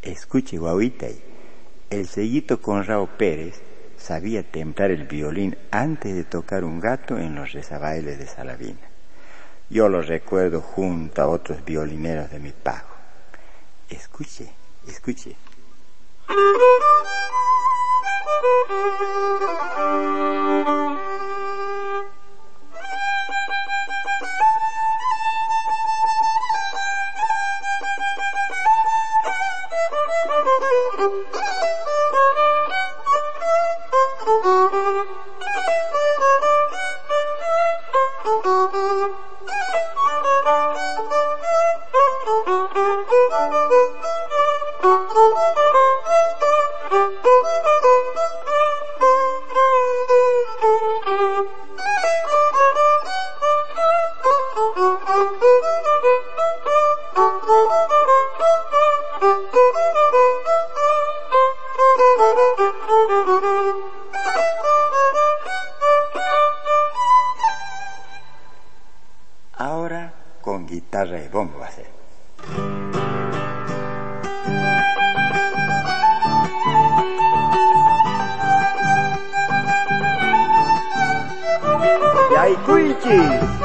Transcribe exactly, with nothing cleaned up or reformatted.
Escuche, guauita, el sellito Conrado Pérez sabía templar el violín antes de tocar un gato en los rezabailes de Salavina. Yo lo recuerdo junto a otros violineros de mi pago. Escuche, escuche. Ahora con guitarra y bombo va a ser. ¡Yaicuichi!